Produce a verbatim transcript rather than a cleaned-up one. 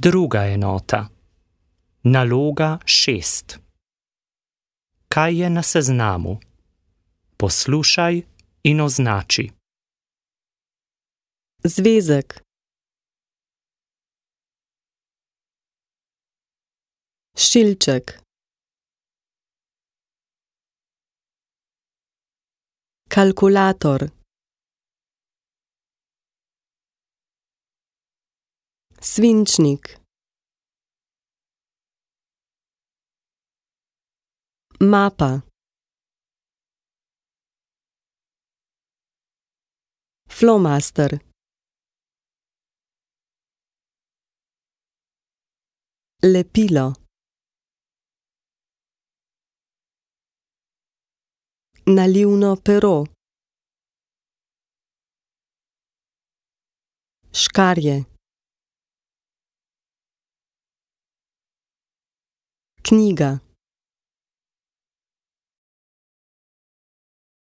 Druga enota. Naloga šest. Kaj je na seznamu? Poslušaj in označi. Zvezek. Šilček. Kalkulator. Svinčnik. Mapa. Flomaster. Lepilo. Nalivno pero. Škarje. Knjiga.